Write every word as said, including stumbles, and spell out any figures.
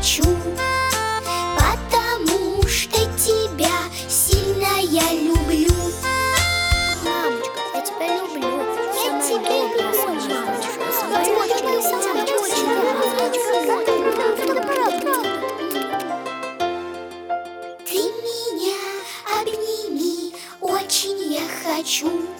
хочу, потому что тебя сильно я люблю. Мамочка, я тебя люблю. Я тебя люблю, мамочка. Ты меня обними, очень я хочу.